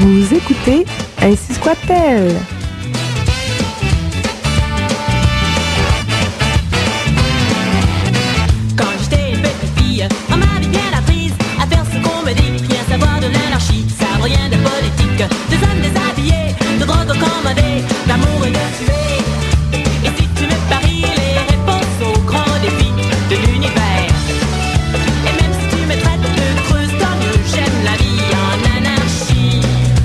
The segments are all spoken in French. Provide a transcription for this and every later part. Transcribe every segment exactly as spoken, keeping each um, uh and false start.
Vous écoutez Ainsi soit-elle. Quand j'étais une petite fille, on m'avait bien apprise à faire ce qu'on me dit, rien savoir de l'anarchie, savoir rien de politique, des hommes déshabillés, de drogue commandée, d'amour et de tuer. Et si tu me paries les réponses aux grands défis de l'univers, et même si tu me traites de creuse, tant mieux, j'aime la vie en anarchie.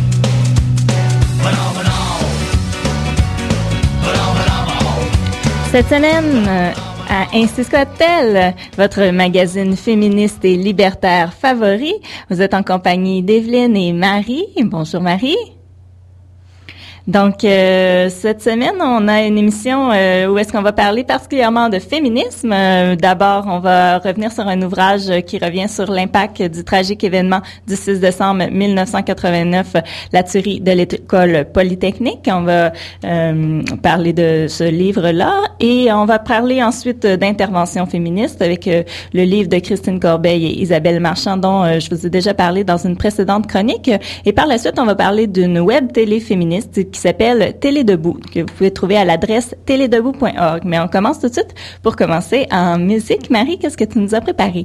Cette semaine, à Ainsi soit-elle, votre magazine féministe et libertaire favori, vous êtes en compagnie d'Evelyne et Marie. Bonjour Marie. Donc, euh, cette semaine, on a une émission euh, où est-ce qu'on va parler particulièrement de féminisme. Euh, d'abord, on va revenir sur un ouvrage qui revient sur l'impact du tragique événement du six décembre mille neuf cent quatre-vingt-neuf, la tuerie de l'école polytechnique. On va euh, parler de ce livre-là et on va parler ensuite d'intervention féministe avec euh, le livre de Christine Corbeil et Isabelle Marchand dont euh, je vous ai déjà parlé dans une précédente chronique. Et par la suite, on va parler d'une web télé féministe qui s'appelle Télé Debout, que vous pouvez trouver à l'adresse télé debout point org. Mais on commence tout de suite. Pour commencer, en musique, Marie, qu'est-ce que tu nous as préparé?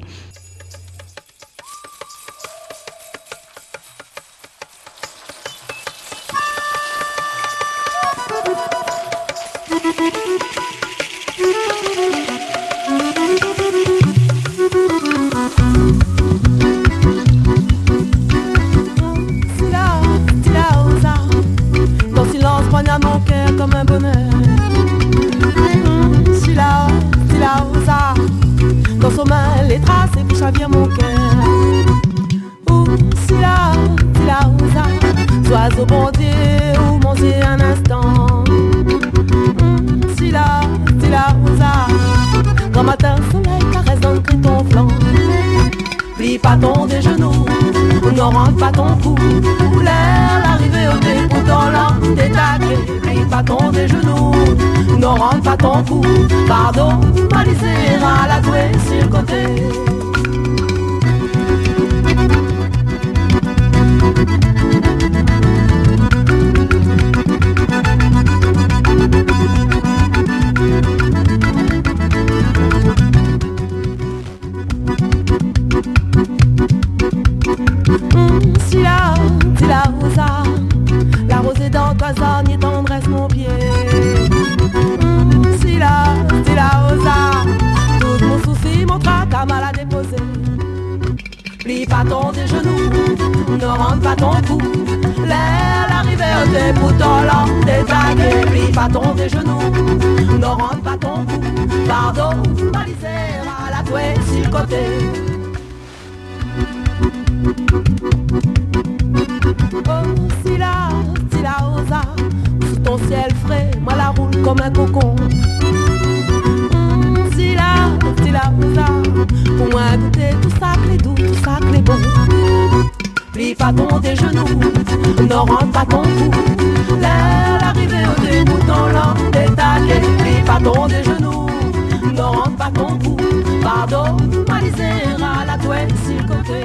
Comme un bonheur, mmh, si là, si là, ça, dans son main les traces et puis chavire mon cœur. Ouh, si là, si là, ça, sois au bon Dieu ou mon Dieu un instant. Mmh, si là, si là, ça, quand matin soleil caresse dans le cri ton flanc. Plie pas ton des genoux, ne rentre pas ton cou, l'air l'arrivée au début dans l'âme des taquets. Plie pas ton des genoux, ne rentre pas ton cou, pardon, malisé à la douée sur le côté. Si la, si la rosa, la rosée dans toisagne et tendresse mon pied. Mmh, si la, si la rosa, tout mon souci, mon tracas mal à déposer. Plie pas ton des genoux, ne rentre pas ton cou, l'air l'arrivée au début dans l'âme des tagues. Plie pas ton des genoux, ne rentre pas ton cou, pardon, malisé à la douée sur le côté. Oh, si la, si la rosa, sous ton ciel frais, moi la roule comme un cocon. Mmh, si la, si la rosa, pour moi goûter tout ça que les doux, tout ça que les bons. Plie pas ton des genoux, ne rentre pas ton cou, l'air l'arrivée au début dans l'âme des taquets. Plie pas ton des genoux, ne rentre pas ton cou, pardon, malisé à la douane sur le côté.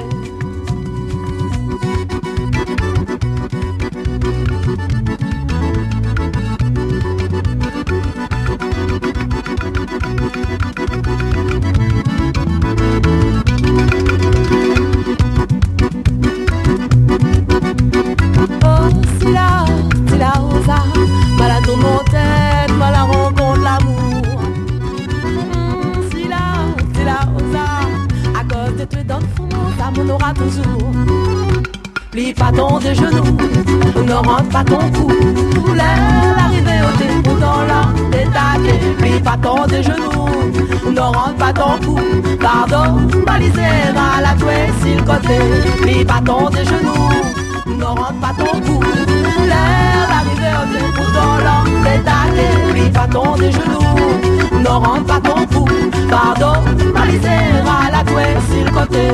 Oh, si la, si la rosa, malade dans mon tête, mal à rencontre l'amour. Mmh, si la, si la rosa, à cause de tuer dans le fond, ça m'en aura toujours. Plie pas ton des genoux, ne rentre pas ton cou, l'air l'arrivée au début dans l'âme des taquets. Plie pas ton des genoux, ne rentre pas ton cou, pardon, balisé à la douée sur le côté. Plie pas ton des genoux, ne rentre pas ton cou, l'air l'arrivée au début dans l'âme des taquets. Plie pas ton des genoux, ne rentre pas ton cou, pardon, balisé à la douée sur le côté.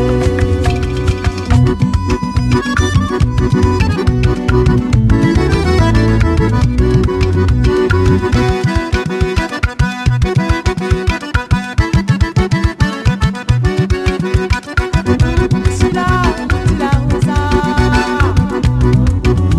Si la, si la rosa,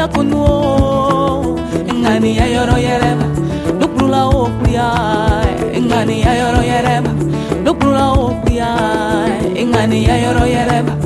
ya kunuo ngani ya yoro yereba lukula okuya ngani ya yoro yereba lukula okuya ngani ya yoro yereba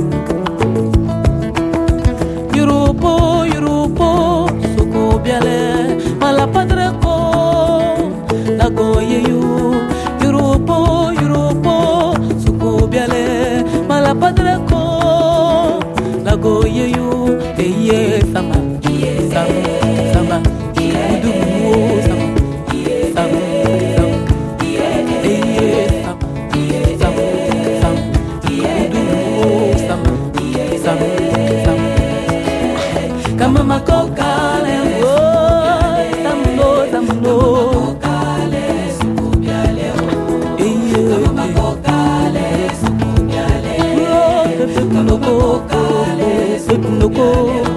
yurupo yurupo suko biale mala padre ko la goye yu yurupo yurupo suko biale mala padre ko la goye yu eye sama sama sama udu sama sama sama eye sama sama sama udu sama sama sama kama makoka le wo tamno tamno kale sukubia leo eye kama makoka le sukubia leo tamno kale sukubia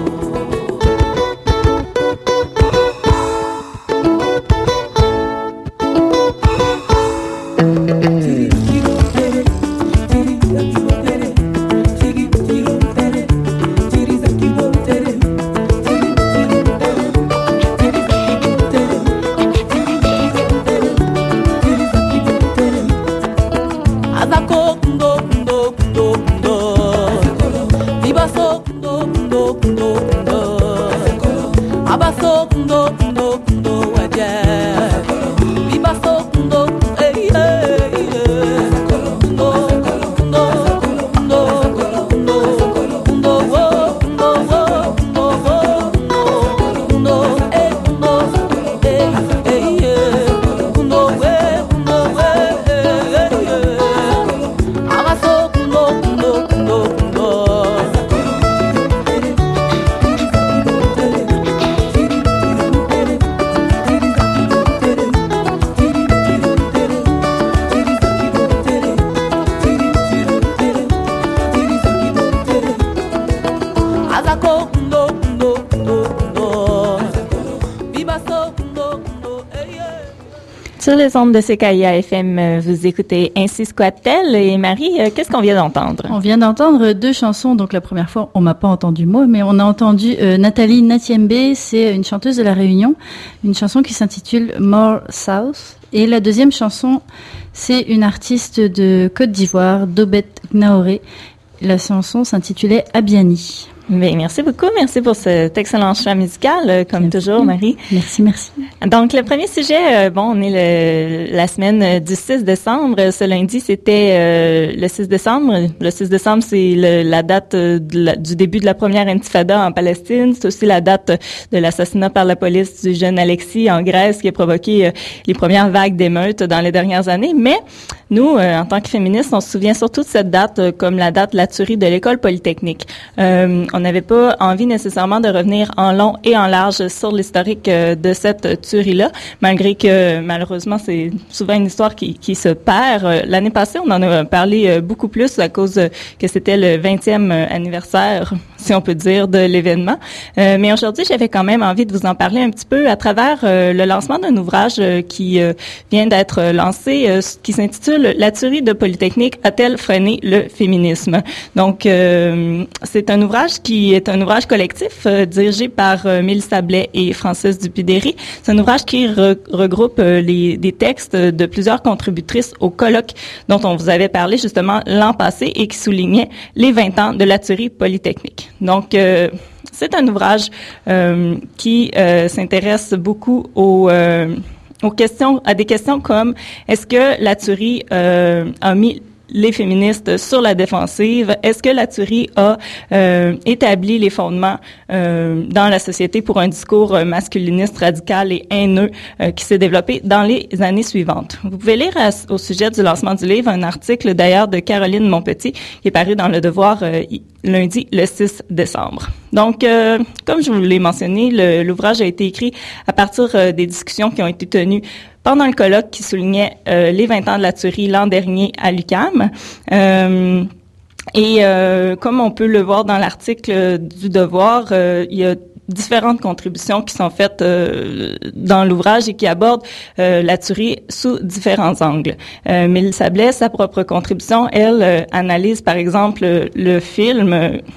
Sur les ondes de C K I A F M, vous écoutez Ainsi squatte-t-elle. Et Marie, qu'est-ce qu'on vient d'entendre? On vient d'entendre deux chansons. Donc la première fois, on m'a pas entendu moi, mais on a entendu euh, Nathalie Natiembe, c'est une chanteuse de la Réunion, une chanson qui s'intitule More South. Et la deuxième chanson, c'est une artiste de Côte d'Ivoire, Dobet Gnaoré. La chanson s'intitulait Abiani. Bien, merci beaucoup. Merci pour cet excellent choix musical, euh, comme merci. Toujours, Marie. Merci, merci. Donc, le premier sujet, euh, bon, on est le, la semaine du six décembre. Ce lundi, c'était euh, le six décembre. Le six décembre, c'est le, la date de la, du début de la première intifada en Palestine. C'est aussi la date de l'assassinat par la police du jeune Alexis en Grèce qui a provoqué euh, les premières vagues d'émeutes dans les dernières années. Mais nous, euh, en tant que féministes, on se souvient surtout de cette date euh, comme la date de la tuerie de l'école polytechnique. Euh, on n'avait pas envie nécessairement de revenir en long et en large sur l'historique euh, de cette tuerie-là, malgré que malheureusement c'est souvent une histoire qui, qui se perd. Euh, l'année passée, on en a parlé euh, beaucoup plus à cause euh, que c'était le vingtième anniversaire, si on peut dire, de l'événement. Euh, mais aujourd'hui, j'avais quand même envie de vous en parler un petit peu à travers euh, le lancement d'un ouvrage euh, qui euh, vient d'être lancé, euh, qui s'intitule « La tuerie de Polytechnique a-t-elle freiné le féminisme ?» Donc, euh, c'est un ouvrage qui est un ouvrage collectif euh, dirigé par euh, Mélissa Blais et Francis Dupidéry. C'est un ouvrage qui re- regroupe euh, les, des textes de plusieurs contributrices au colloque dont on vous avait parlé justement l'an passé et qui soulignait les vingt ans de la tuerie polytechnique. Donc, euh, c'est un ouvrage euh, qui euh, s'intéresse beaucoup aux, euh, aux questions, à des questions comme est-ce que la tuerie euh, a mis les féministes sur la défensive? Est-ce que la tuerie a euh, établi les fondements euh, dans la société pour un discours masculiniste radical et haineux euh, qui s'est développé dans les années suivantes? Vous pouvez lire à, au sujet du lancement du livre un article d'ailleurs de Caroline Monpetit qui est paru dans Le Devoir euh, lundi le six décembre. Donc, euh, comme je vous l'ai mentionné, le, l'ouvrage a été écrit à partir euh, des discussions qui ont été tenues pendant le colloque qui soulignait euh, les vingt ans de la tuerie l'an dernier à l'U Q A M. Euh, et euh, comme on peut le voir dans l'article du Devoir, euh, il y a différentes contributions qui sont faites euh, dans l'ouvrage et qui abordent euh, la tuerie sous différents angles. Euh, Mélissa Blais, sa propre contribution, elle, euh, analyse par exemple le film... Euh,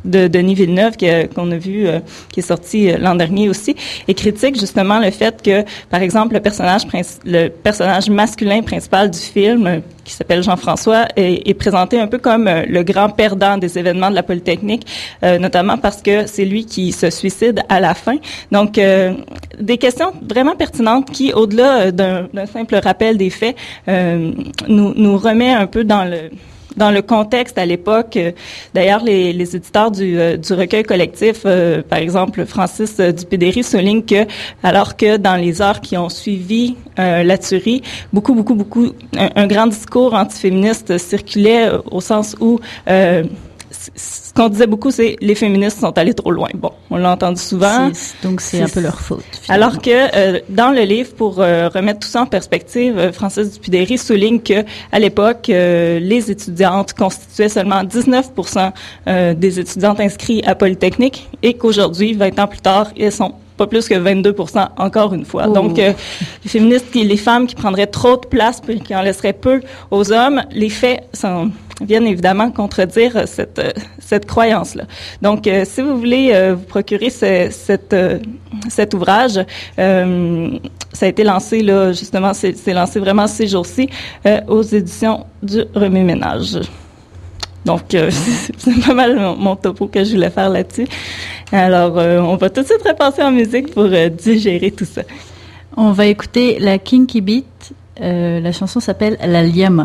de Denis Villeneuve que, qu'on a vu, euh, qui est sorti euh, l'an dernier aussi, et critique justement le fait que, par exemple, le personnage princi- le personnage masculin principal du film, euh, qui s'appelle Jean-François, est, est présenté un peu comme euh, le grand perdant des événements de la Polytechnique, euh, notamment parce que c'est lui qui se suicide à la fin. Donc, euh, des questions vraiment pertinentes qui, au-delà d'un, d'un simple rappel des faits, euh, nous, nous remet un peu dans le dans le contexte à l'époque. D'ailleurs, les, les éditeurs du, euh, du recueil collectif, euh, par exemple Francis euh, Dupédéry, souligne que, alors que dans les heures qui ont suivi euh, la tuerie, beaucoup, beaucoup, beaucoup, un, un grand discours antiféministe circulait euh, au sens où euh, ce qu'on disait beaucoup, c'est les féministes sont allées trop loin. Bon, on l'a entendu souvent. C'est, donc c'est, c'est un peu leur faute. Finalement. Alors que euh, dans le livre, pour euh, remettre tout ça en perspective, euh, Francis Dupédéry souligne que à l'époque, euh, les étudiantes constituaient seulement dix-neuf pour cent euh, des étudiantes inscrites à Polytechnique et qu'aujourd'hui, vingt ans plus tard, elles sont pas plus que vingt-deux pour cent encore une fois. Oh. Donc, euh, les féministes, qui, les femmes qui prendraient trop de place puis qui en laisseraient peu aux hommes, les faits sont, viennent évidemment contredire cette euh, cette croyance-là. Donc, euh, si vous voulez euh, vous procurer ce, cette, euh, cet ouvrage, euh, ça a été lancé là justement, c'est, c'est lancé vraiment ces jours-ci euh, aux éditions du Remue-Ménage. Donc, euh, c'est pas mal mon, mon topo que je voulais faire là-dessus. Alors, euh, on va tout de suite repasser en musique pour euh, digérer tout ça. On va écouter la Kinky Beat. Euh, la chanson s'appelle La Liama.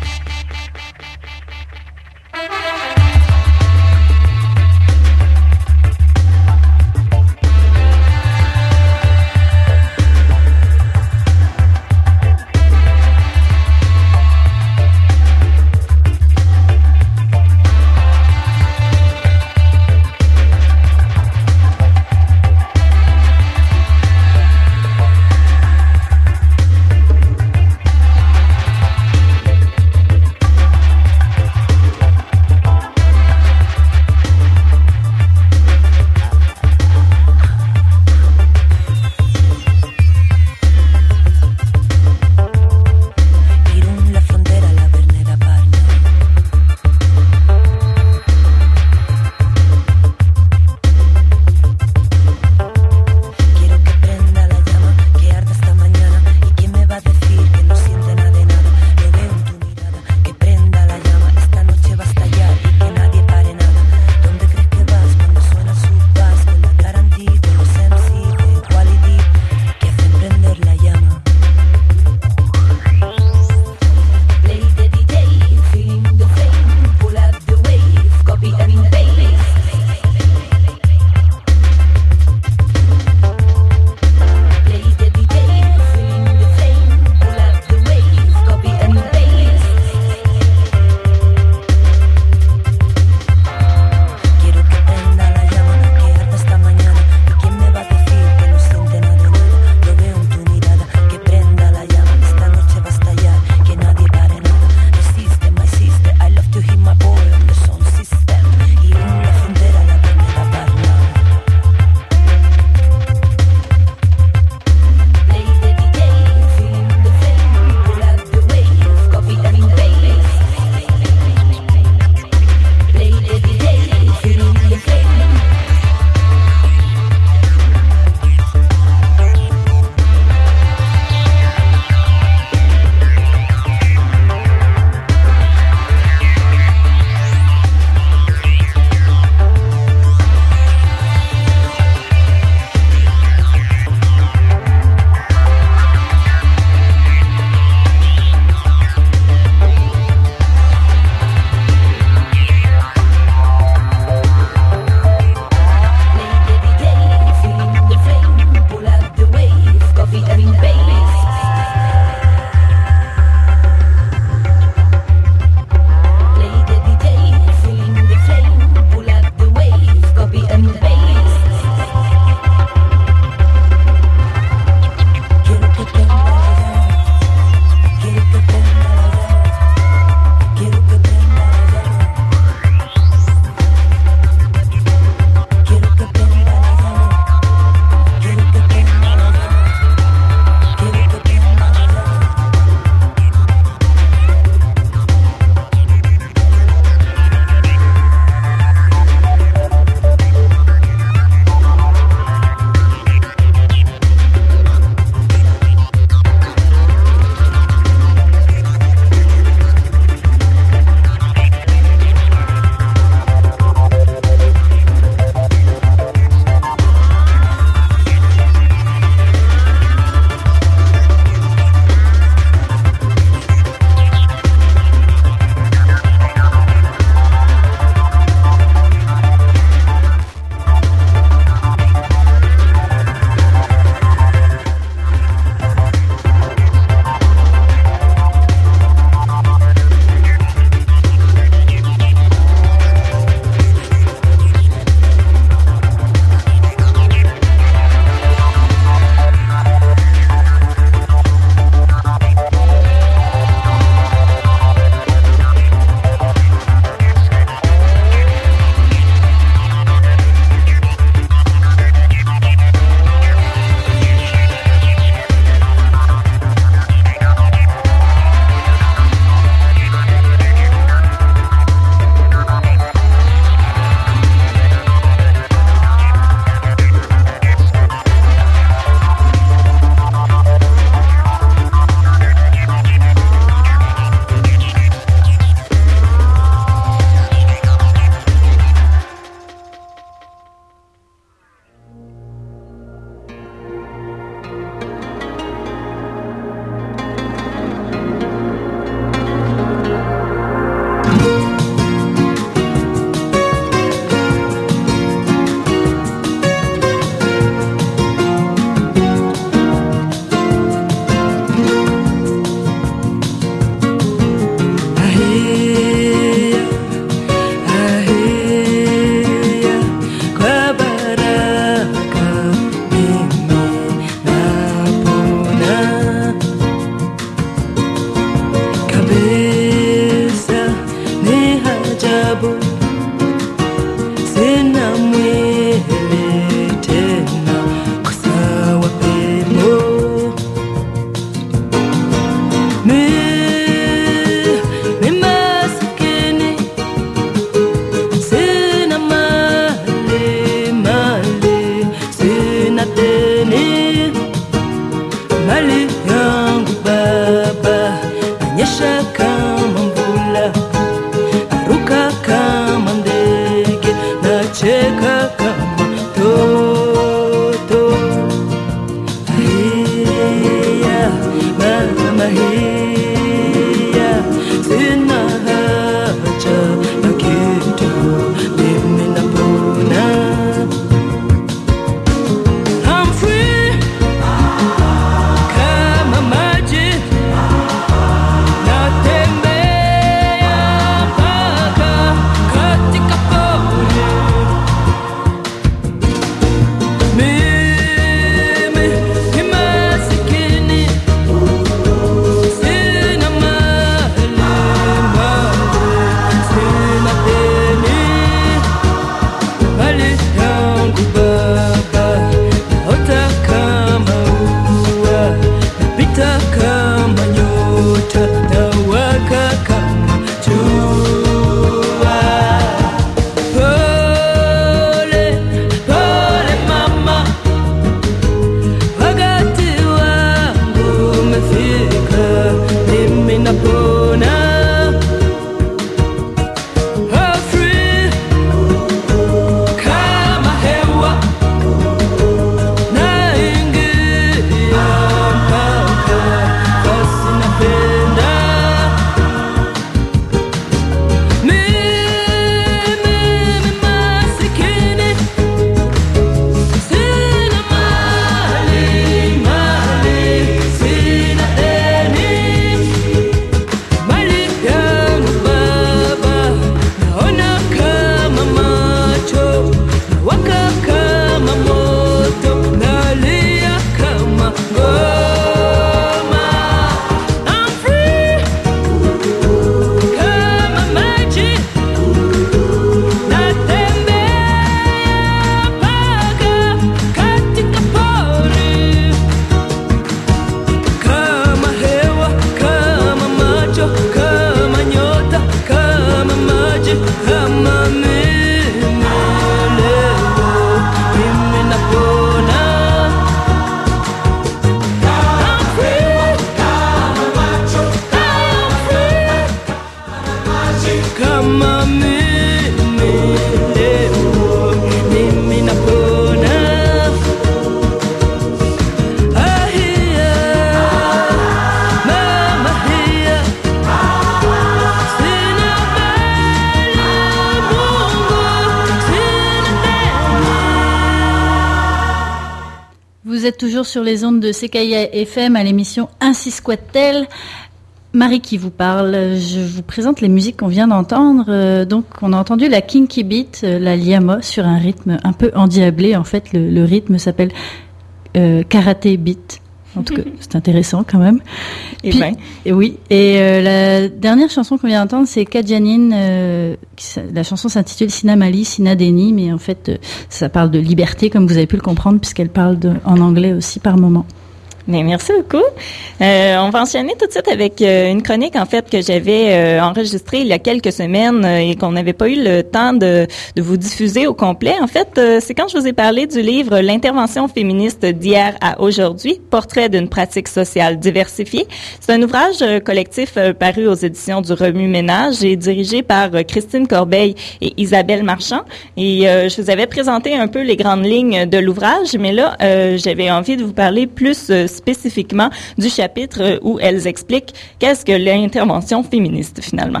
Vous êtes toujours sur les ondes de C K I A F M à l'émission Ainsi squatte-t-elle. Marie qui vous parle. Je vous présente les musiques qu'on vient d'entendre. Euh, donc, on a entendu la Kinky Beat, euh, la Liama, sur un rythme un peu endiablé. En fait, le, le rythme s'appelle euh, Karaté Beat. En tout cas, c'est intéressant quand même. Et Puis, ben. et oui. Et euh, la dernière chanson qu'on vient d'entendre, c'est Kajanine. Euh, qui, la chanson s'intitule Sinamali, Sinadeni, mais en fait, euh, ça parle de liberté, comme vous avez pu le comprendre, puisqu'elle parle de, en anglais aussi par moment. Bien, merci beaucoup. Euh, on va enchaîner tout de suite avec euh, une chronique en fait que j'avais euh, enregistrée il y a quelques semaines euh, et qu'on n'avait pas eu le temps de, de vous diffuser au complet. En fait, euh, c'est quand je vous ai parlé du livre L'intervention féministe d'hier à aujourd'hui, portrait d'une pratique sociale diversifiée. C'est un ouvrage euh, collectif euh, paru aux éditions du Remue-Ménage et dirigé par euh, Christine Corbeil et Isabelle Marchand. Et euh, je vous avais présenté un peu les grandes lignes de l'ouvrage, mais là, euh, j'avais envie de vous parler plus euh, spécifiquement du chapitre où elles expliquent qu'est-ce que l'intervention féministe finalement.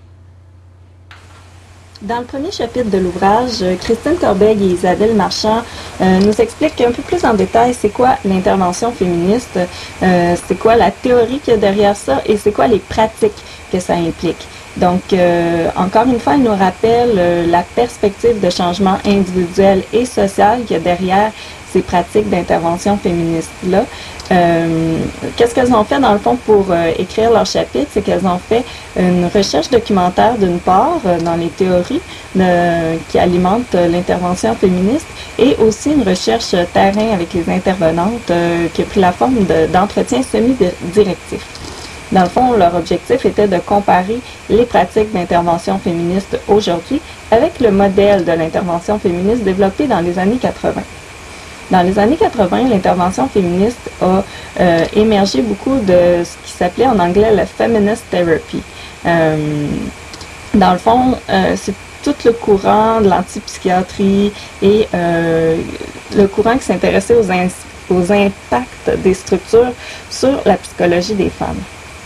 Dans le premier chapitre de l'ouvrage, Christine Corbeil et Isabelle Marchand euh, nous expliquent un peu plus en détail c'est quoi l'intervention féministe, euh, c'est quoi la théorie qu'il y a derrière ça et c'est quoi les pratiques que ça implique. Donc, euh, encore une fois, elle nous rappelle euh, la perspective de changement individuel et social qu'il y a derrière ces pratiques d'intervention féministe-là. Euh, qu'est-ce qu'elles ont fait dans le fond pour euh, écrire leur chapitre? C'est qu'elles ont fait une recherche documentaire d'une part euh, dans les théories de, qui alimentent euh, l'intervention féministe et aussi une recherche euh, terrain avec les intervenantes euh, qui a pris la forme de, d'entretiens semi-directifs. Dans le fond, leur objectif était de comparer les pratiques d'intervention féministe aujourd'hui avec le modèle de l'intervention féministe développé dans les années quatre-vingt. Dans les années quatre-vingt, l'intervention féministe a euh, émergé beaucoup de ce qui s'appelait en anglais la feminist therapy. Euh, dans le fond, euh, c'est tout le courant de l'antipsychiatrie et euh, le courant qui s'intéressait aux, in- aux impacts des structures sur la psychologie des femmes.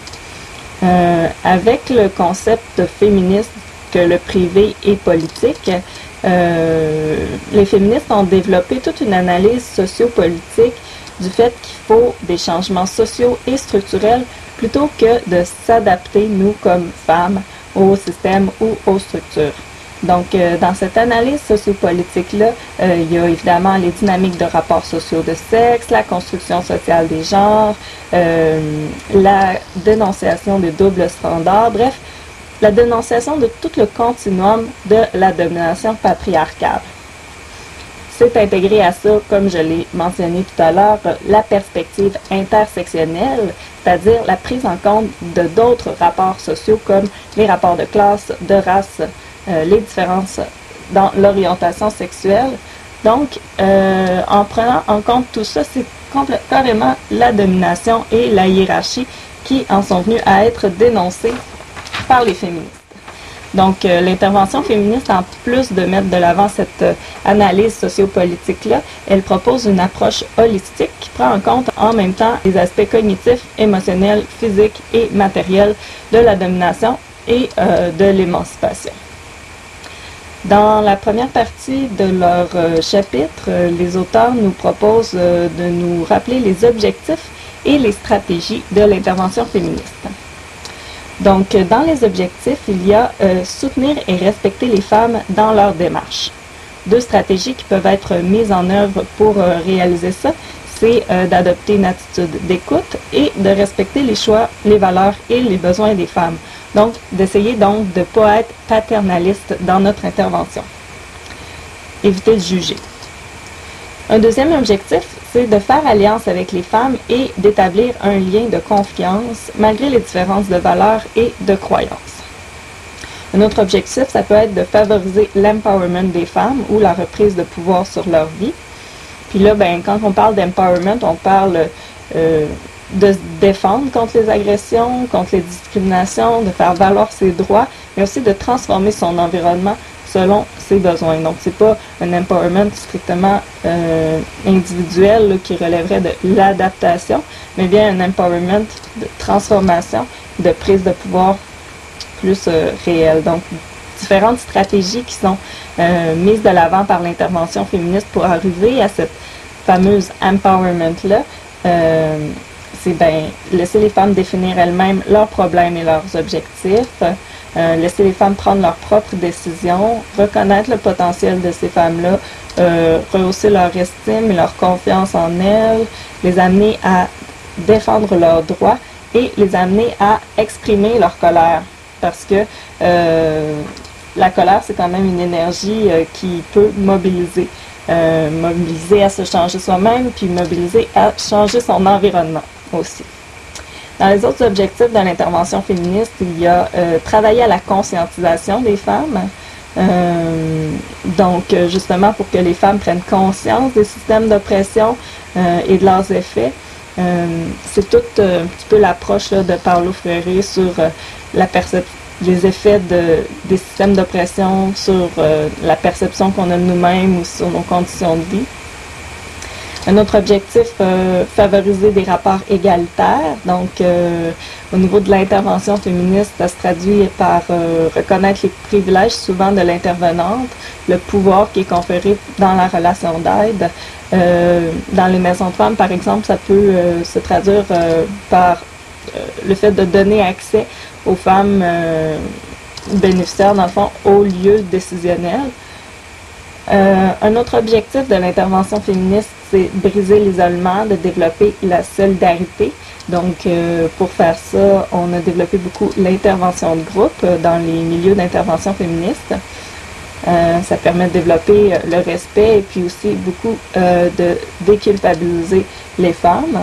Euh, avec le concept féministe que le privé est politique, euh, les féministes ont développé toute une analyse sociopolitique du fait qu'il faut des changements sociaux et structurels plutôt que de s'adapter, nous, comme femmes, au système ou aux structures. Donc, euh, dans cette analyse sociopolitique-là, euh, il y a évidemment les dynamiques de rapports sociaux de sexe, la construction sociale des genres, euh, la dénonciation des doubles standards, bref, la dénonciation de tout le continuum de la domination patriarcale. C'est intégré à ça, comme je l'ai mentionné tout à l'heure, la perspective intersectionnelle, c'est-à-dire la prise en compte de d'autres rapports sociaux comme les rapports de classe, de race, euh, les différences dans l'orientation sexuelle. Donc, euh, en prenant en compte tout ça, c'est complè- carrément la domination et la hiérarchie qui en sont venues à être dénoncées par les féministes. Donc, euh, l'intervention féministe, en plus de mettre de l'avant cette euh, analyse sociopolitique-là, elle propose une approche holistique qui prend en compte en même temps les aspects cognitifs, émotionnels, physiques et matériels de la domination et euh, de l'émancipation. Dans la première partie de leur euh, chapitre, euh, les auteurs nous proposent euh, de nous rappeler les objectifs et les stratégies de l'intervention féministe. Donc, dans les objectifs, il y a euh, soutenir et respecter les femmes dans leur démarche. Deux stratégies qui peuvent être mises en œuvre pour euh, réaliser ça, c'est euh, d'adopter une attitude d'écoute et de respecter les choix, les valeurs et les besoins des femmes. Donc, d'essayer donc de ne pas être paternaliste dans notre intervention. Éviter de juger. Un deuxième objectif, c'est de faire alliance avec les femmes et d'établir un lien de confiance malgré les différences de valeurs et de croyances. Un autre objectif, ça peut être de favoriser l'empowerment des femmes ou la reprise de pouvoir sur leur vie. Puis là, ben, quand on parle d'empowerment, on parle euh, de se défendre contre les agressions, contre les discriminations, de faire valoir ses droits, mais aussi de transformer son environnement selon ses besoins. Donc, c'est pas un empowerment strictement euh, individuel là, qui relèverait de l'adaptation, mais bien un empowerment de transformation, de prise de pouvoir plus euh, réelle. Donc, différentes stratégies qui sont euh, mises de l'avant par l'intervention féministe pour arriver à cette fameuse empowerment-là, euh, c'est ben laisser les femmes définir elles-mêmes leurs problèmes et leurs objectifs, euh, laisser les femmes prendre leurs propres décisions, reconnaître le potentiel de ces femmes-là, euh, rehausser leur estime et leur confiance en elles, les amener à défendre leurs droits et les amener à exprimer leur colère. Parce que euh, la colère, c'est quand même une énergie euh, qui peut mobiliser. Euh, mobiliser à se changer soi-même, puis mobiliser à changer son environnement aussi. Dans les autres objectifs de l'intervention féministe, il y a euh, travailler à la conscientisation des femmes. Euh, donc, justement, pour que les femmes prennent conscience des systèmes d'oppression euh, et de leurs effets. Euh, c'est tout euh, un petit peu l'approche là, de Paulo Freire sur euh, la perception, les effets de, des systèmes d'oppression sur euh, la perception qu'on a de nous-mêmes ou sur nos conditions de vie. Un autre objectif, euh, favoriser des rapports égalitaires. Donc, euh, au niveau de l'intervention féministe, ça se traduit par euh, reconnaître les privilèges souvent de l'intervenante, le pouvoir qui est conféré dans la relation d'aide. Euh, dans les maisons de femmes, par exemple, ça peut euh, se traduire euh, par euh, le fait de donner accès aux femmes euh, bénéficiaires, dans le fond, aux lieux décisionnels. Euh, un autre objectif de l'intervention féministe, c'est briser l'isolement, de développer la solidarité. Donc, euh, pour faire ça, on a développé beaucoup l'intervention de groupe euh, dans les milieux d'intervention féministe. Euh, ça permet de développer euh, le respect et puis aussi beaucoup euh, de déculpabiliser les femmes.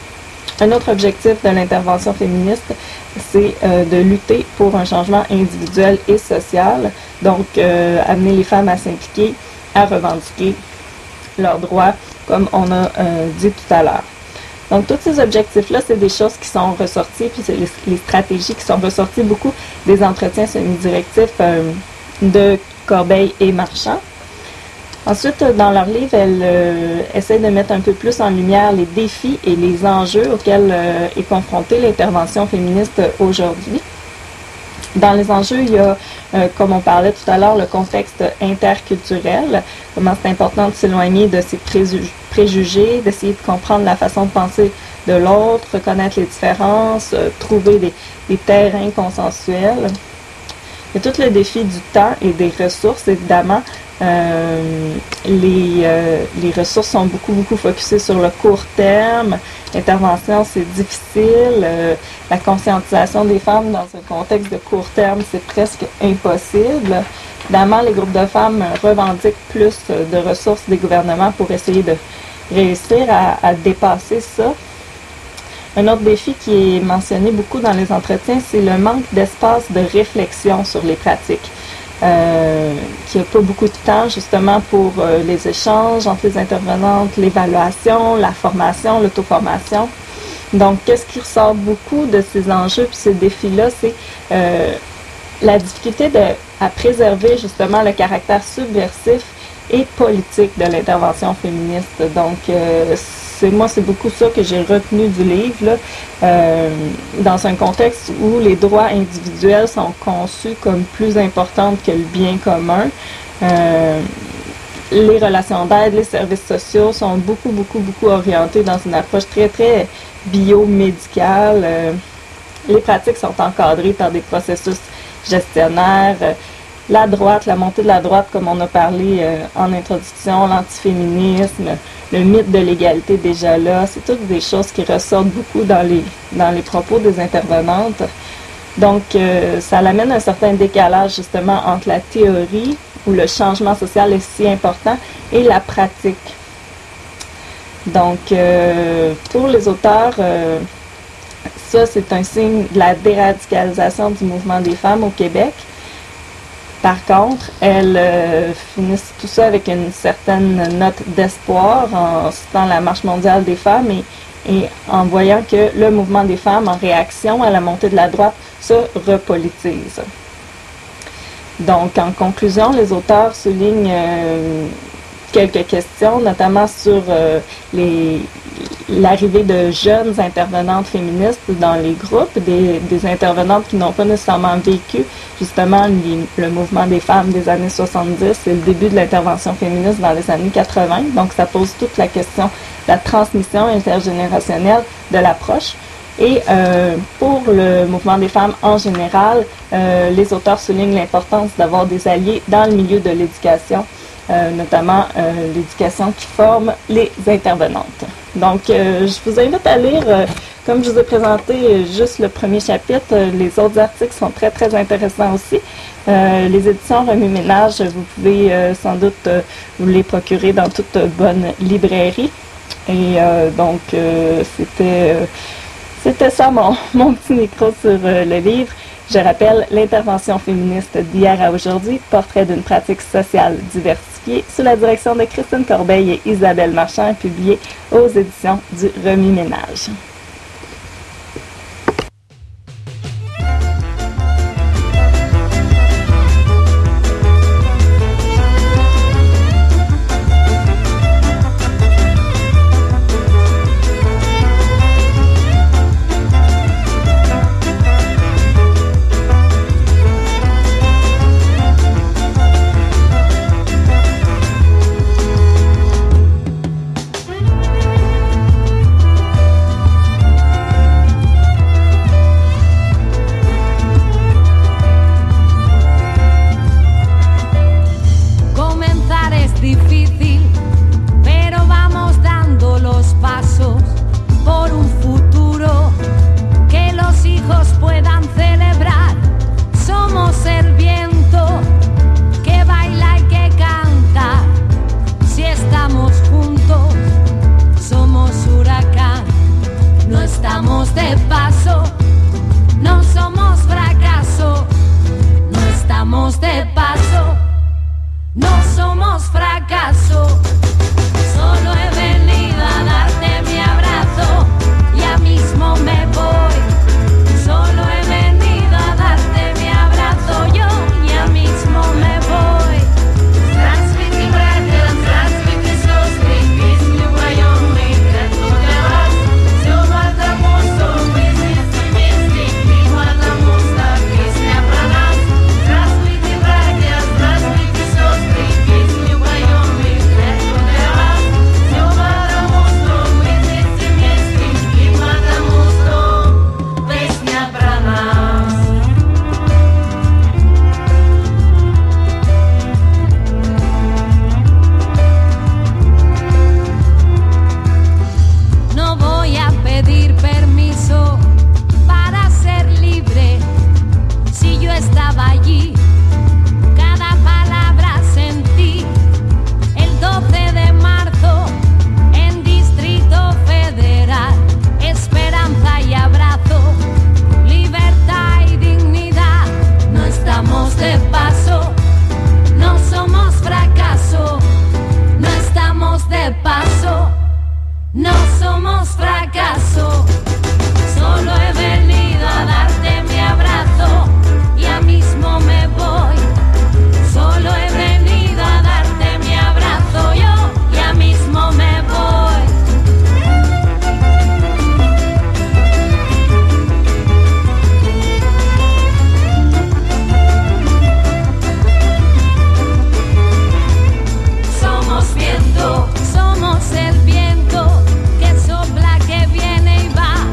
Un autre objectif de l'intervention féministe, c'est euh, de lutter pour un changement individuel et social. Donc, euh, amener les femmes à s'impliquer, à revendiquer leurs droits, comme on a euh, dit tout à l'heure. Donc, tous ces objectifs-là, c'est des choses qui sont ressorties, puis c'est les, les stratégies qui sont ressorties beaucoup des entretiens semi-directifs euh, de Corbeil et Marchand. Ensuite, dans leur livre, elles euh, essaient de mettre un peu plus en lumière les défis et les enjeux auxquels euh, est confrontée l'intervention féministe aujourd'hui. Dans les enjeux, il y a, euh, comme on parlait tout à l'heure, le contexte interculturel, comment c'est important de s'éloigner de ses préju- préjugés, d'essayer de comprendre la façon de penser de l'autre, reconnaître les différences, euh, trouver des, des terrains consensuels. Il y a tout le défi du temps et des ressources, évidemment. Euh, les, euh, les ressources sont beaucoup, beaucoup focusées sur le court terme. L'intervention, c'est difficile. Euh, la conscientisation des femmes dans un contexte de court terme, c'est presque impossible. Évidemment, les groupes de femmes revendiquent plus de ressources des gouvernements pour essayer de réussir à, à dépasser ça. Un autre défi qui est mentionné beaucoup dans les entretiens, c'est le manque d'espace de réflexion sur les pratiques. Euh, qu'il n'y a pas beaucoup de temps justement pour euh, les échanges entre les intervenantes, l'évaluation, la formation, l'auto-formation. Donc, qu'est-ce qui ressort beaucoup de ces enjeux et ces défis-là, c'est euh, la difficulté de, à préserver justement le caractère subversif et politique de l'intervention féministe. Donc, euh, c'est, moi, c'est beaucoup ça que j'ai retenu du livre, là, euh, dans un contexte où les droits individuels sont conçus comme plus importants que le bien commun. Euh, les relations d'aide, les services sociaux sont beaucoup, beaucoup, beaucoup orientés dans une approche très, très biomédicale. Euh, les pratiques sont encadrées par des processus gestionnaires. Euh, La droite, la montée de la droite, comme on a parlé euh, en introduction, l'antiféminisme, le mythe de l'égalité déjà là, c'est toutes des choses qui ressortent beaucoup dans les, dans les propos des intervenantes. Donc, euh, ça amène un certain décalage justement entre la théorie, où le changement social est si important, et la pratique. Donc, euh, pour les auteurs, euh, ça, c'est un signe de la déradicalisation du mouvement des femmes au Québec. Par contre, elles euh, finissent tout ça avec une certaine note d'espoir en citant la Marche mondiale des femmes et, et en voyant que le mouvement des femmes, en réaction à la montée de la droite, se repolitise. Donc, en conclusion, les auteurs soulignent euh, quelques questions, notamment sur euh, les, l'arrivée de jeunes intervenantes féministes dans les groupes, des, des intervenantes qui n'ont pas nécessairement vécu justement les, le mouvement des femmes des années soixante-dix et le début de l'intervention féministe dans les années quatre-vingts. Donc, ça pose toute la question de la transmission intergénérationnelle de l'approche. Et euh, pour le mouvement des femmes en général, euh, les auteurs soulignent l'importance d'avoir des alliés dans le milieu de l'éducation, euh, notamment euh, l'éducation qui forme les intervenantes. Donc, euh, je vous invite à lire, euh, comme je vous ai présenté euh, juste le premier chapitre, euh, les autres articles sont très, très intéressants aussi. Euh, les éditions Remue-Ménage, vous pouvez euh, sans doute euh, vous les procurer dans toute bonne librairie. Et euh, donc, euh, c'était... Euh, C'était ça mon, mon petit micro sur euh, le livre. Je rappelle, l'intervention féministe d'hier à aujourd'hui, portrait d'une pratique sociale diversifiée, sous la direction de Christine Corbeil et Isabelle Marchand, publié aux éditions du Remue-Ménage. Somos el viento que sopla, que viene y va.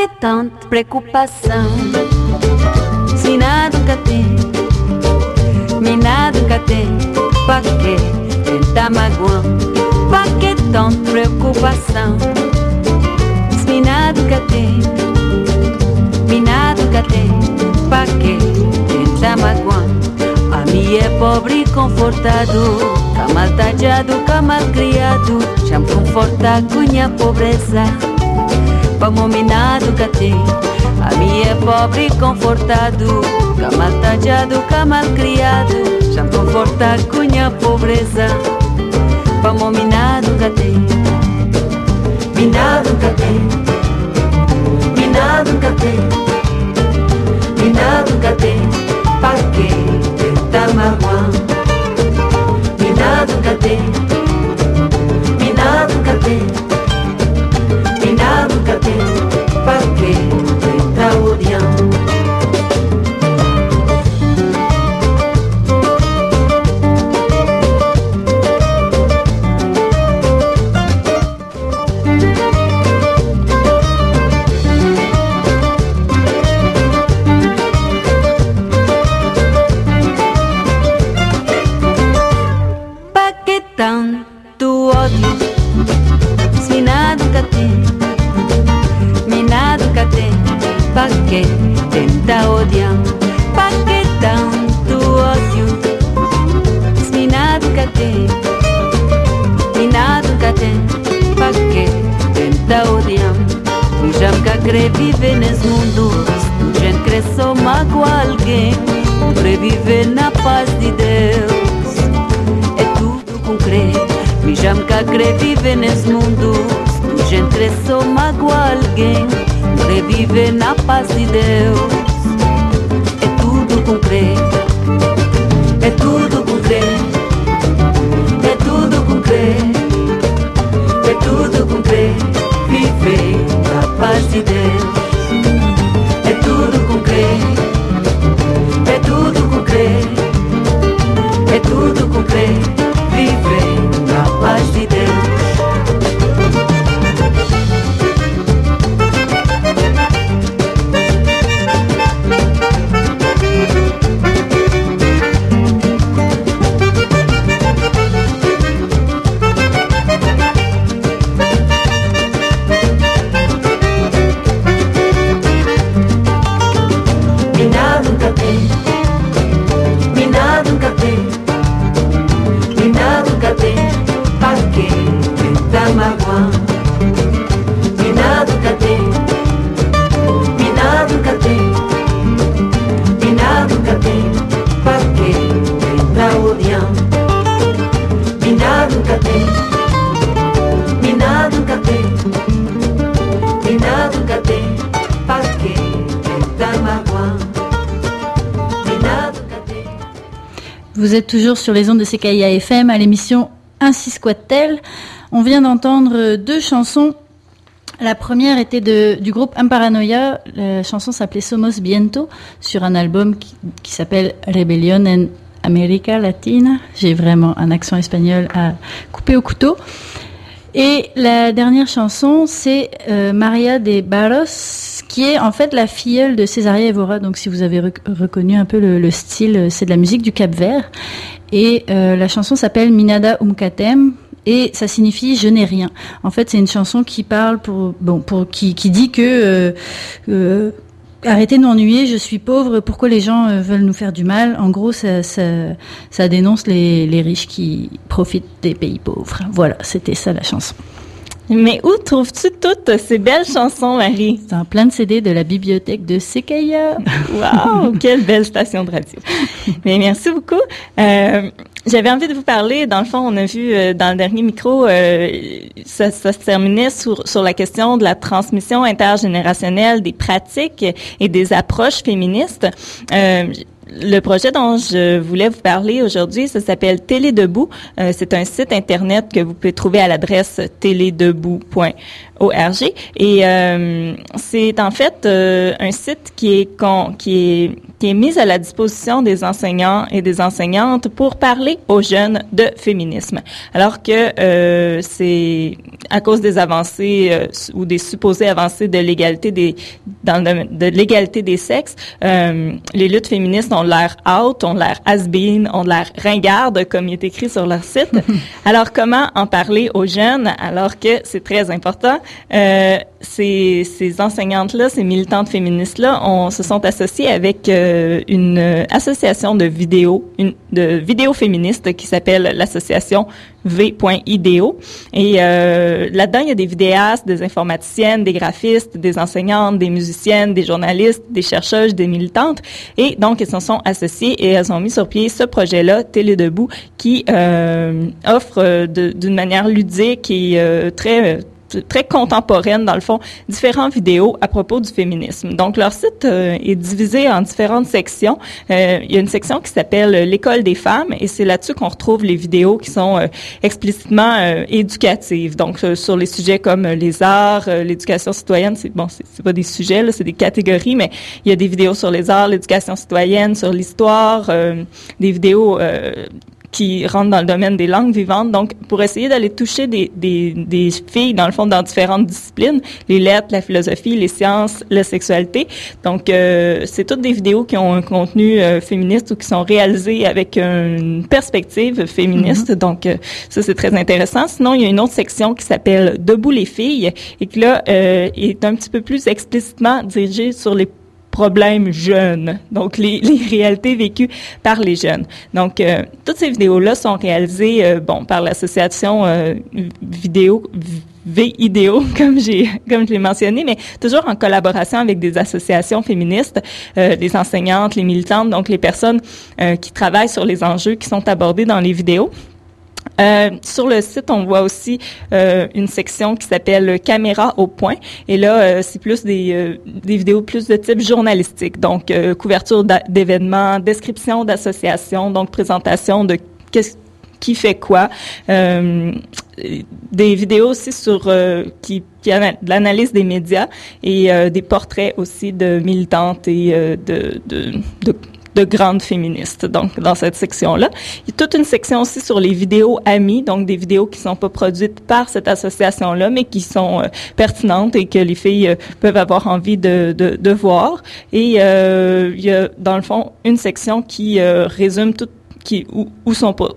que tanta preocupação? Se nada nunca tem, me nada nunca tem. Pra que tentar magoar? Pra que tanta preocupação? Se nada nunca tem, me nada nunca tem. Pra que tentar magoar? A minha é pobre e confortado, cá mal tadjado, cá mal criado. Já me conforta com minha pobreza. Pra mominado nunca tem. A minha é pobre e confortado, cá mal tadjado, cá mal criado. Já me conforta com minha pobreza. Pra mominado nunca tem. Minado nunca tem. Minado nunca tem. Minado nunca tem. Pra que tentar magoar? Minado nunca tem. Minado nunca tem. Minado nunca tem. Pra que tentar odiar? Tanto ódio, se nada nunca tem, me nada nunca tem. Pra que tentar odiar? Pra que tanto ódio, se nada nunca tem, me nada nunca tem. Pra que tentar odiar? Eu já nunca queria viver nesse mundo, a gente cresceu magoar alguém. Queria viver na paz de Deus. Com crer, me já nunca queria viver nesse mundo. Se gente cresceu magoar alguém, querer viver na paz de Deus. É tudo com crer, é tudo com crer, é tudo com crer, é tudo com crer. Viver na paz de Deus. É tudo com crer, é tudo com crer, é tudo com crer. Viver na paz de Deus. Minado nunca tem, minado nunca tem. Minado nunca tem. Pra que tentar magoar? Minado nunca tem. Minado nunca tem. Minado nunca tem. Pra que tentar odiar? Minado nunca tem. Minado nunca tem. Minado nunca tem. Pra que tentar magoar? Minado nunca tem. Vous êtes toujours sur les ondes de C K I A F M à l'émission Ainsi Squat-t-elle. On vient d'entendre deux chansons. La première était de, du groupe Amparanoia. La chanson s'appelait Somos Biento sur un album qui, qui s'appelle Rebellion en América Latina. J'ai vraiment un accent espagnol à couper au couteau. Et la dernière chanson, c'est euh, Maria de Barros, qui est en fait la filleule de Cesaria Evora. Donc si vous avez rec- reconnu un peu le, le style, c'est de la musique du Cap-Vert. Et euh, la chanson s'appelle Minada Umkatem. Et ça signifie je n'ai rien. En fait, c'est une chanson qui parle pour bon pour qui qui dit que euh, euh, arrêtez de m'ennuyer, je suis pauvre. Pourquoi les gens euh, veulent nous faire du mal? En gros, ça ça, ça dénonce les les riches qui profitent des pays pauvres. Voilà, c'était ça la chanson. Mais où trouves-tu toutes ces belles chansons, Marie? C'est un plein de C D de la bibliothèque de C K I A. Wow, quelle belle station de radio. Mais merci beaucoup. Euh, J'avais envie de vous parler, dans le fond, on a vu euh, dans le dernier micro, euh, ça, ça se terminait sur, sur la question de la transmission intergénérationnelle des pratiques et des approches féministes. Euh, le projet dont je voulais vous parler aujourd'hui, ça s'appelle Télé Debout. Euh, c'est un site internet que vous pouvez trouver à l'adresse télé debout point org et euh, c'est en fait euh, un site qui est con, qui est qui est mis à la disposition des enseignants et des enseignantes pour parler aux jeunes de féminisme. Alors que euh, c'est à cause des avancées euh, ou des supposées avancées de l'égalité des dans le domaine de l'égalité des sexes, euh, les luttes féministes ont l'air out, ont l'air has-been, ont l'air ringardes comme il est écrit sur leur site. Alors comment en parler aux jeunes alors que c'est très important? Euh, ces, ces enseignantes-là, ces militantes féministes-là, on se sont associées avec euh, une association de vidéos, une de vidéos féministes qui s'appelle l'association V point I D O. Et euh, là-dedans, il y a des vidéastes, des informaticiennes, des graphistes, des enseignantes, des musiciennes, des journalistes, des chercheuses, des militantes. Et donc, elles se sont associées et elles ont mis sur pied ce projet-là, Télé Debout, qui euh, offre euh, de, d'une manière ludique et euh, très très contemporaine, dans le fond, différentes vidéos à propos du féminisme. Donc, leur site euh, est divisé en différentes sections. Euh, il y a une section qui s'appelle l'École des femmes et c'est là-dessus qu'on retrouve les vidéos qui sont euh, explicitement euh, éducatives. Donc, euh, sur les sujets comme euh, les arts, euh, l'éducation citoyenne, c'est bon, c'est, c'est pas des sujets, là, c'est des catégories, mais il y a des vidéos sur les arts, l'éducation citoyenne, sur l'histoire, euh, des vidéos euh, qui rentrent dans le domaine des langues vivantes. Donc, pour essayer d'aller toucher des, des, des filles, dans le fond, dans différentes disciplines, les lettres, la philosophie, les sciences, la sexualité. Donc, euh, c'est toutes des vidéos qui ont un contenu euh, féministe ou qui sont réalisées avec une perspective féministe. Mm-hmm. Donc, euh, ça, c'est très intéressant. Sinon, il y a une autre section qui s'appelle « Debout les filles » et qui, là, euh, est un petit peu plus explicitement dirigée sur les problèmes jeunes, donc les, les réalités vécues par les jeunes. Donc, euh, toutes ces vidéos-là sont réalisées, euh, bon, par l'association euh, vidéo V I D O, comme j'ai comme je l'ai mentionné, mais toujours en collaboration avec des associations féministes, euh, des enseignantes, les militantes, donc les personnes euh, qui travaillent sur les enjeux qui sont abordés dans les vidéos. Euh, sur le site, on voit aussi euh, une section qui s'appelle Caméra au point. Et là, euh, c'est plus des, euh, des vidéos plus de type journalistique. Donc, euh, couverture d'événements, description d'associations, donc présentation de qu'est-ce qui fait quoi. Euh, des vidéos aussi sur euh, qui, qui a de l'analyse des médias et euh, des portraits aussi de militantes et euh, de, de, de de grandes féministes, donc dans cette section-là. Il y a toute une section aussi sur les vidéos amies, donc des vidéos qui sont pas produites par cette association-là, mais qui sont euh, pertinentes et que les filles euh, peuvent avoir envie de, de, de voir. Et euh, il y a, dans le fond, une section qui euh, résume tout, qui où, où sont pas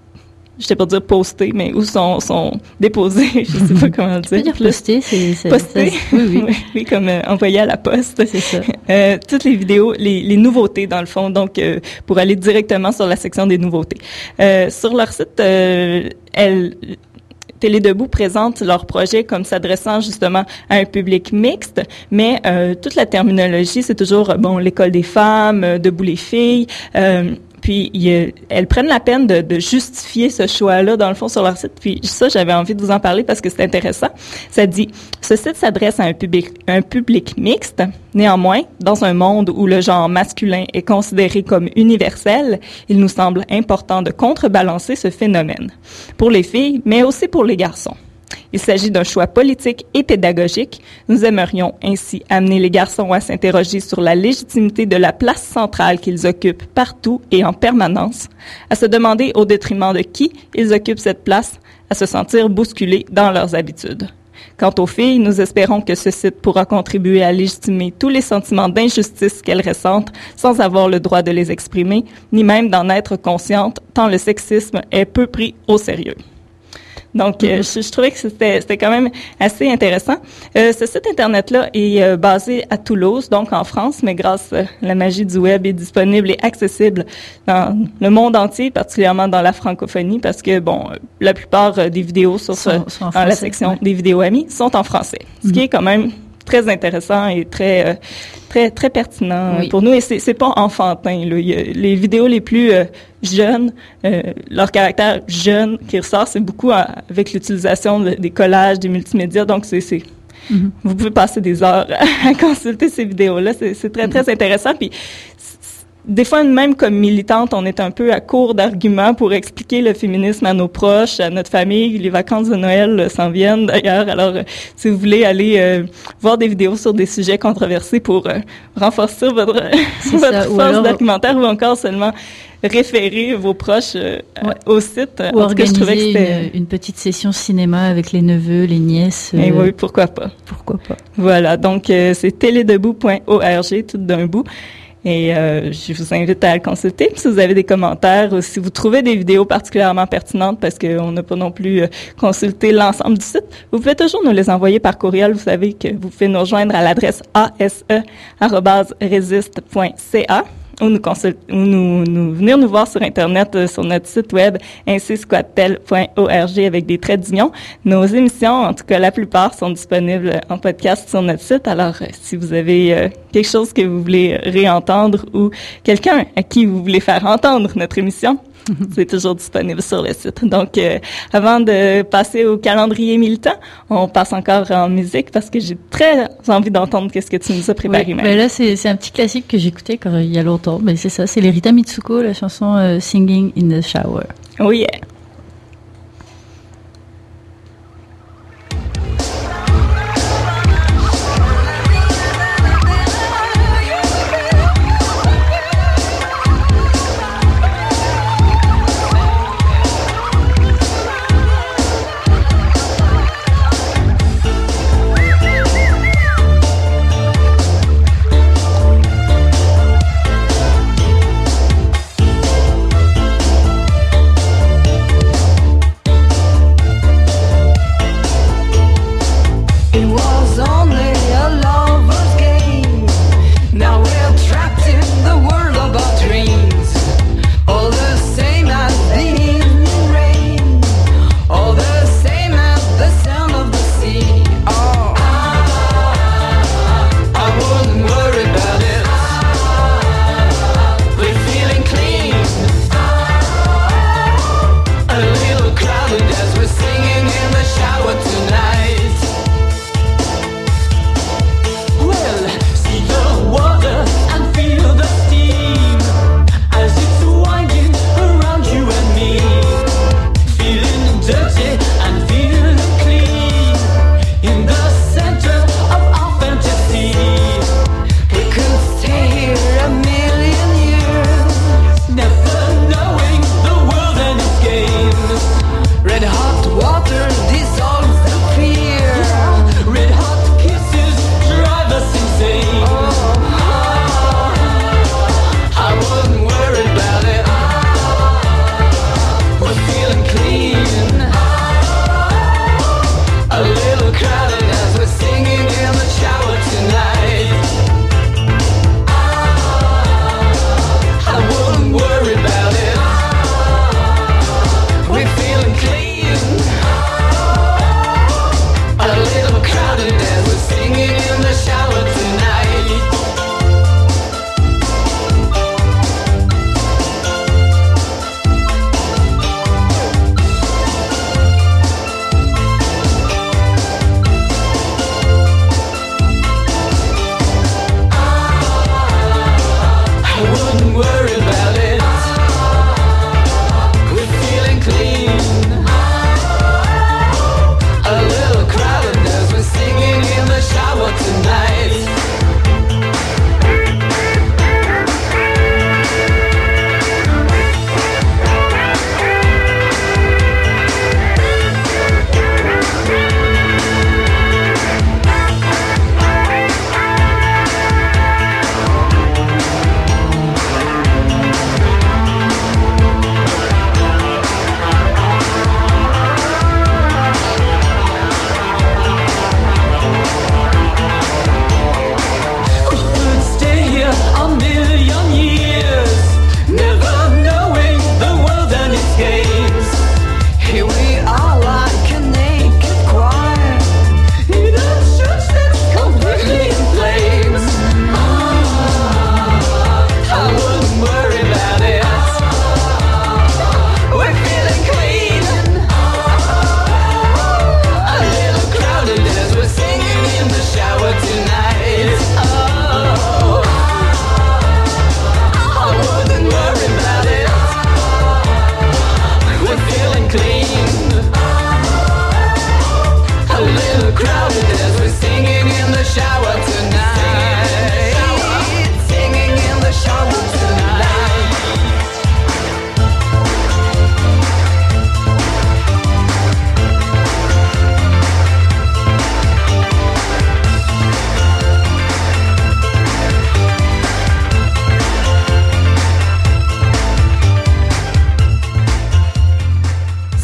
je sais pas dire postés, mais où sont, sont déposés, je sais pas comment le dire. Tu peux dire postés, c'est, c'est postés, c'est, oui, oui. oui, oui, comme euh, envoyé à la poste. C'est ça. Euh, toutes les vidéos, les, les nouveautés dans le fond, donc euh, pour aller directement sur la section des nouveautés. Euh, sur leur site, euh, elles Télé Debout présente leur projet comme s'adressant justement à un public mixte, mais euh, toute la terminologie, c'est toujours, bon, l'école des femmes, euh, Debout les filles, euh, puis il, elles prennent la peine de, de justifier ce choix-là, dans le fond, sur leur site. Puis ça, j'avais envie de vous en parler parce que c'est intéressant. Ça dit, ce site s'adresse à un public, un public mixte. Néanmoins, dans un monde où le genre masculin est considéré comme universel, il nous semble important de contrebalancer ce phénomène. Pour les filles, mais aussi pour les garçons. Il s'agit d'un choix politique et pédagogique. Nous aimerions ainsi amener les garçons à s'interroger sur la légitimité de la place centrale qu'ils occupent partout et en permanence, à se demander au détriment de qui ils occupent cette place, à se sentir bousculés dans leurs habitudes. Quant aux filles, nous espérons que ce site pourra contribuer à légitimer tous les sentiments d'injustice qu'elles ressentent sans avoir le droit de les exprimer, ni même d'en être conscientes, tant le sexisme est peu pris au sérieux. Donc, euh, je, je trouvais que c'était, c'était quand même assez intéressant. Euh, ce site Internet-là est euh, basé à Toulouse, donc en France, mais grâce à la magie du web, est disponible et accessible dans le monde entier, particulièrement dans la francophonie, parce que, bon, la plupart euh, des vidéos sur ce, sont, sont en dans français, la section ouais. des vidéos amies sont en français, ce Mm-hmm. qui est quand même très intéressant et très euh, très très pertinent Oui. pour nous, et c'est c'est pas enfantin là. Il y a les vidéos les plus euh, jeunes, euh, leur caractère jeune qui ressort, c'est beaucoup euh, avec l'utilisation de, des collages, des multimédias, donc c'est c'est mm-hmm. vous pouvez passer des heures à consulter ces vidéos là, c'est c'est très très mm-hmm. intéressant, puis des fois, même comme militante, on est un peu à court d'arguments pour expliquer le féminisme à nos proches, à notre famille. Les vacances de Noël euh, s'en viennent d'ailleurs. Alors, euh, si vous voulez aller euh, voir des vidéos sur des sujets controversés pour euh, renforcer votre, votre ça, force alors, d'argumentaire ou encore seulement référer vos proches euh, ouais. au site. Ou en tout cas, je trouvais que organiser c'était... une, une petite session cinéma avec les neveux, les nièces. Eh euh, oui, pourquoi pas. Pourquoi pas. Voilà, donc euh, c'est télédebout point org, tout d'un bout. Et euh, je vous invite à le consulter. Si vous avez des commentaires ou si vous trouvez des vidéos particulièrement pertinentes parce qu'on n'a pas non plus euh, consulté l'ensemble du site, vous pouvez toujours nous les envoyer par courriel. Vous savez que vous pouvez nous rejoindre à l'adresse a s e arobase resist point c a ou nous consulter, ou nous, nous venir nous voir sur Internet euh, sur notre site web ainsi squattel point org avec des traits d'union. Nos émissions, en tout cas la plupart, sont disponibles en podcast sur notre site. Alors, euh, si vous avez euh, quelque chose que vous voulez réentendre ou quelqu'un à qui vous voulez faire entendre notre émission, c'est toujours disponible sur le site. Donc, euh, avant de passer au calendrier militant, on passe encore en musique parce que j'ai très envie d'entendre qu'est-ce que tu nous as préparé. Oui, Marie. ben là, c'est, c'est un petit classique que j'écoutais quand, il y a longtemps. Mais c'est ça, c'est les Rita Mitsuko, la chanson euh, Singing in the Shower. Oh yeah! Singing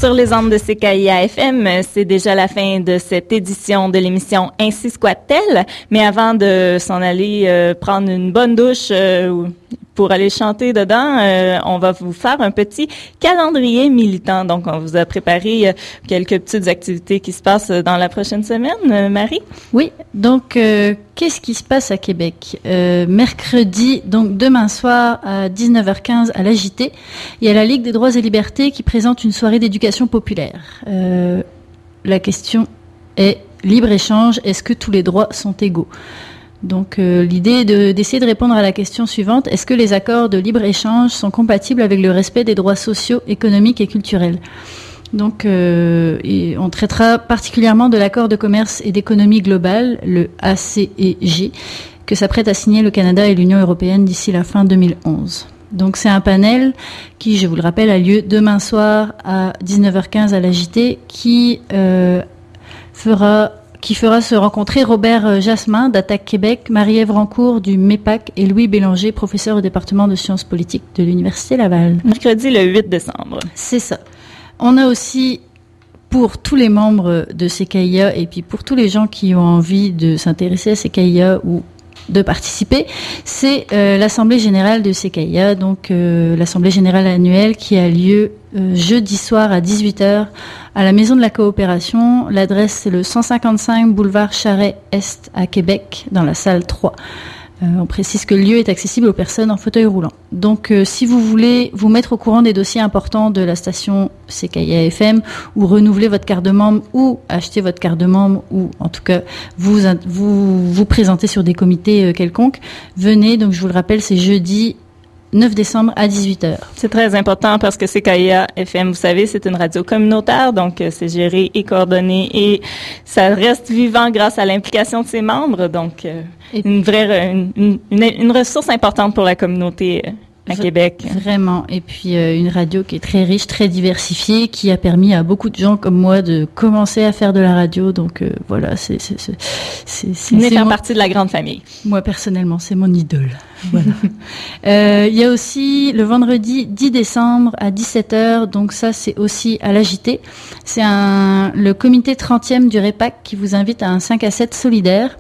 Sur les ondes de C K I A F M, c'est déjà la fin de cette édition de l'émission Ainsi squatte-t-elle. Mais avant de s'en aller euh, prendre une bonne douche euh, pour aller chanter dedans, euh, on va vous faire un petit calendrier militant. Donc, on vous a préparé euh, quelques petites activités qui se passent dans la prochaine semaine. Euh, Marie? Oui, donc euh, qu'est-ce qui se passe à Québec? euh, Mercredi, donc demain soir à dix-neuf heures quinze à l'A J T, il y a la Ligue des droits et libertés qui présente une soirée d'éducation populaire. Euh, la question est libre-échange, est-ce que tous les droits sont égaux? Donc euh, l'idée est de, d'essayer de répondre à la question suivante: est-ce que les accords de libre-échange sont compatibles avec le respect des droits sociaux, économiques et culturels? Donc euh, et on traitera particulièrement de l'accord de commerce et d'économie globale, le A C E G, que s'apprête à signer le Canada et l'Union européenne d'ici la fin deux mille onze. Donc c'est un panel qui, je vous le rappelle, a lieu demain soir à dix-neuf heures quinze à l'A J T, qui euh, fera qui fera se rencontrer Robert Jasmin d'Attaque Québec, Marie-Ève Rancourt du M E P A C et Louis Bélanger, professeur au département de sciences politiques de l'Université Laval. Mercredi le huit décembre. C'est ça. On a aussi, pour tous les membres de C K I A et puis pour tous les gens qui ont envie de s'intéresser à C K I A ou de participer, c'est euh, l'Assemblée générale de C K I A, donc euh, l'Assemblée générale annuelle qui a lieu euh, jeudi soir à dix-huit heures à la Maison de la Coopération. L'adresse, c'est le cent cinquante-cinq boulevard Charest-Est à Québec, dans la salle trois. Euh, on précise que le lieu est accessible aux personnes en fauteuil roulant. Donc, euh, si vous voulez vous mettre au courant des dossiers importants de la station C K I A F M, ou renouveler votre carte de membre, ou acheter votre carte de membre, ou en tout cas vous vous, vous présenter sur des comités euh, quelconques, venez. Donc, je vous le rappelle, c'est jeudi neuf décembre à dix-huit heures. C'est très important parce que C K I A F M, vous savez, c'est une radio communautaire, donc euh, c'est géré et coordonné et ça reste vivant grâce à l'implication de ses membres, donc euh, une vraie une, une, une, une ressource importante pour la communauté euh, à v- Québec. Vraiment, et puis euh, une radio qui est très riche, très diversifiée, qui a permis à beaucoup de gens comme moi de commencer à faire de la radio, donc euh, voilà, c'est c'est c'est c'est, c'est, Venez c'est faire mon... partie de la grande famille. Moi personnellement, c'est mon idole. Voilà. euh, il y a aussi le vendredi dix décembre à dix-sept heures, donc ça c'est aussi à l'A J T. C'est un le comité trentième du R E P A C qui vous invite à un cinq à sept solidaire.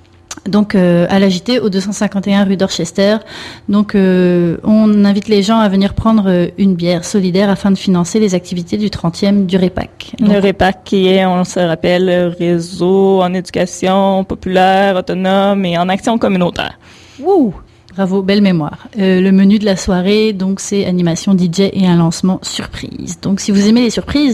Donc euh, à l'A J T au deux cent cinquante et un rue Dorchester. Donc euh, on invite les gens à venir prendre une bière solidaire afin de financer les activités du trentième du R E P A C. Donc, le R E P A C qui est, on se rappelle, réseau en éducation populaire, autonome et en action communautaire. Wouh! Bravo, belle mémoire. Euh, le menu de la soirée, donc c'est animation D J et un lancement surprise. Donc si vous aimez les surprises,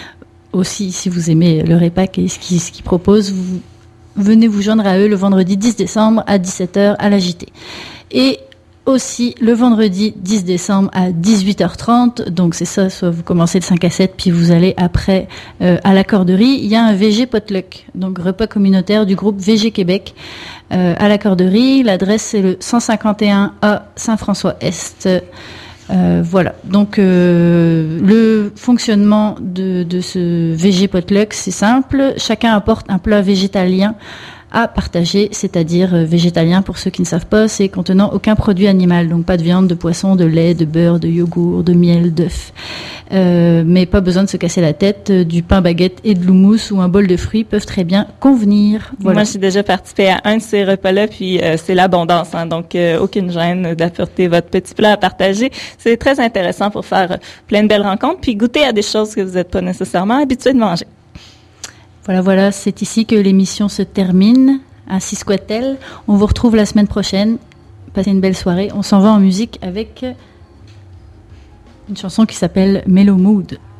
aussi si vous aimez le R E P A C et ce qu'ils ce qu'ils proposent, vous venez vous joindre à eux le vendredi dix décembre à dix-sept heures à l'A J T. Et aussi le vendredi dix décembre à dix-huit heures trente, donc c'est ça, soit vous commencez le cinq à sept, puis vous allez après euh, à la Corderie, il y a un V G potluck, donc repas communautaire du groupe V G Québec euh, à la Corderie. L'adresse c'est le cent cinquante et un A Saint-François-Est. Euh, voilà, donc euh, le fonctionnement de, de ce V G potluck, c'est simple. Chacun apporte un plat végétalien à partager, c'est-à-dire euh, végétalien, pour ceux qui ne savent pas, c'est contenant aucun produit animal, donc pas de viande, de poisson, de lait, de beurre, de yogourt, de miel, d'œufs. Euh, mais pas besoin de se casser la tête, euh, du pain baguette et de l'houmous ou un bol de fruits peuvent très bien convenir. Voilà. Moi, j'ai déjà participé à un de ces repas-là, puis euh, c'est l'abondance, hein, donc euh, aucune gêne d'apporter votre petit plat à partager. C'est très intéressant pour faire euh, plein de belles rencontres, puis goûter à des choses que vous n'êtes pas nécessairement habitués de manger. Voilà, voilà, c'est ici que l'émission se termine. Ainsi soit-elle. On vous retrouve la semaine prochaine. Passez une belle soirée. On s'en va en musique avec une chanson qui s'appelle Mellow Mood.